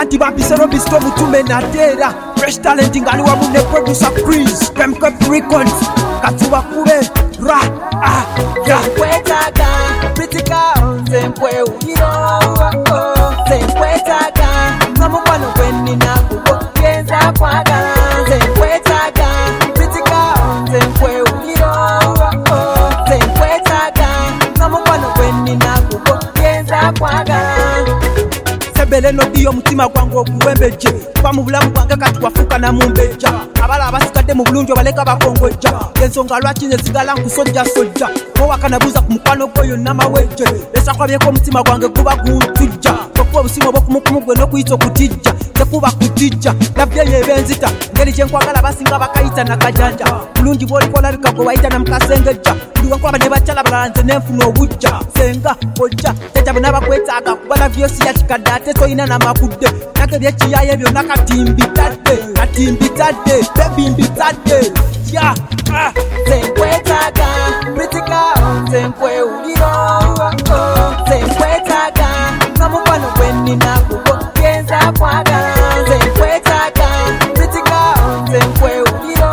Ati bapisero bisto mutume na tera Fresh talent ngali wa mune producer Chris Pemkep Records Katuba kube Ra ya kwetaga Pritika Zempwe ugiro Zemkwetaga Namubano kweni na kubo Yenza kwagala Zemkwetaga Pritika Zempwe ugiro Zemkwetaga Namubano kweni na kubo Yenza kwagala Sebele no diyo mutima gwangu okuwembeje Kwa mu bulamu bwange kati wafuka na mumbeja Abala abasikadde mu bulungi baleka bakongojja Ensonga lwaki nezigala nkusojja sojja Mowakanabuza ku mukwano gwo yonna maweje Lesa kwabyeko omutima gwange guba guntujja Okuba obusimu obw'okumukumu gwe n'okuyita okutijja Tekuba kutijja nabyeyo ebenzita ngeri gye nkwagala basinga bakayita nakajanja bulungi bw'olikola bika gwe wayita namukasengejja buli wankwaba ne bakyala balala nze nenfuna obujja senga ojja jjajja bwe nabakwetaaga kubala vyosi ya kikadde ate toyina namakudde nake byekiyaye byonna kati mbitadde bebi mbitadde ya Zemkwetaga Pritika Zempwe ugiro Zemkwetaga Namubano kweni na kubo Yenza kwagala Zemkwetaga Pritika Zempwe ugiro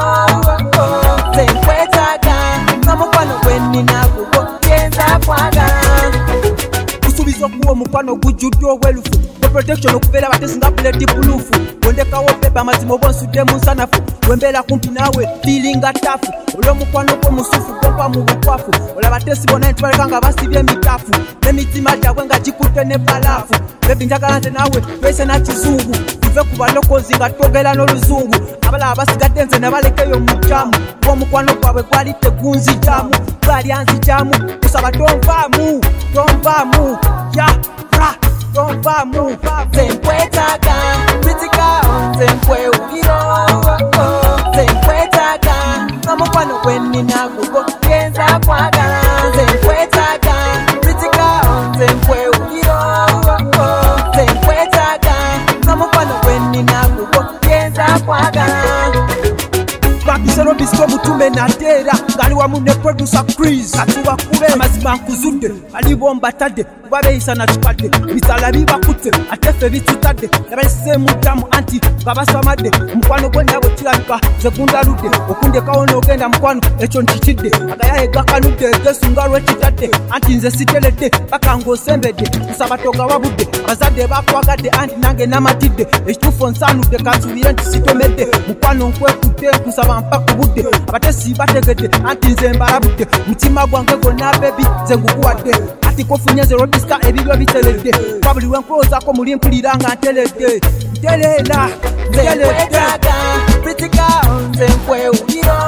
Zemkwetaga Namubano kweni na kubo Yenza kwagala Kusubiza kuwa omukwano gujjudde obwerufu The protection okubeera batesi nga bulletproof wondekawo beba amazima oba onsudde mu nsanafu wembeera kumpi naawe fiiringa ttaafu olw'omukwano gw'omusufu gwova mu bukwafu olaba tesi bonna nitubaleka nga basibye emitaafu n'emitima gyabwe nga gikutte ne balaafu bebi njagala nze naawe twese na kizungu tuve ku balokozi nga twogera n'oluzungu abalaba basigadde nze ne balekeyo mu jaamu ng'omukwano gwabwe gwali tegunzijaamu gwali anzijaamu kusaba tonvaamu ya ra tonvaamu Zemkwetaga Pritika Zempwe ugiro Zemkwetaga Namukwano kweni na kubo Yenza kwagala Zemkwetaga Pritika Zempwe ugiro Zemkwetaga Namukwano kweni na kubo Yenza kwagala Bapisero bisto mutume na tera ngali wa mune producer Chris Katuba kube amazima nkuzudde alibo mbatadde kubabeyisa na kikadde bisala bibakutte atefe bitutadde yabalise mutamu anti babasamadde mukwano gwendabo kirabika zegundaludde okundekawo n'ogenda mukwano ekyo nkikidde agayaye gakanudde gesunga lwekitadde anti nze siteredde paka ng'osembedde kusaba toga wabudde abazadde bakwagadde anti nange namatidde ekituufu nsaanudde kansubire nti sitomedde mukwano nkwekutte nkusaba mpaka budde abatesi bategedde anti nze mbalabudde mutima gwange gwonna bebi nze ngukuwadde ati kofunye nze lobisika ebibyo biteredde kwa buli wenkulowozaako muli mpulira nga nteredde ntereera Zemkwetaga Pritika Zempwe ugiro